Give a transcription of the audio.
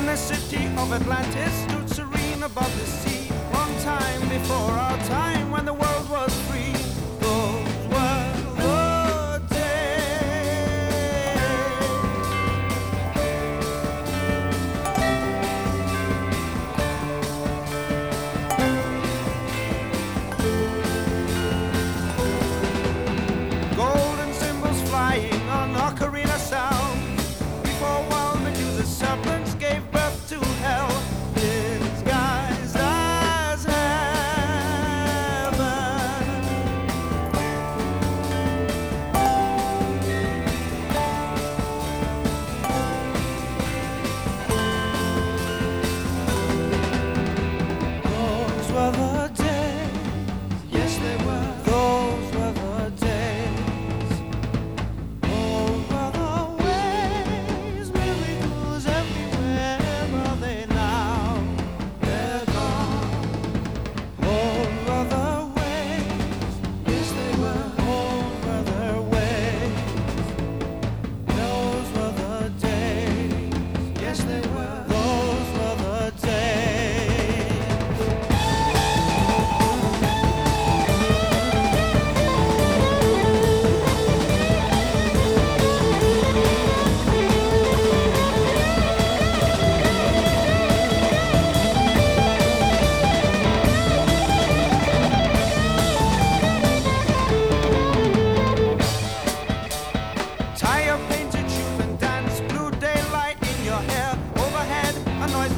the city of Atlantis stood serene above the sea. Long time before our time, when the world was free. Those were the days. Golden cymbals flying on ocarina sound. Before wild Medusa's serpents gave birth to hell, disguised as heaven. Those were the days. Yes, they were. Those were the days. Those were the ways. Miracles everywhere. Are they now? They're gone. Those were the ways. Yes, they were. Those were the ways. Those were the days. Yes, they were. Those were the days. Tie your painted shoes and dance. Blue daylight in your hair. Overhead, a noise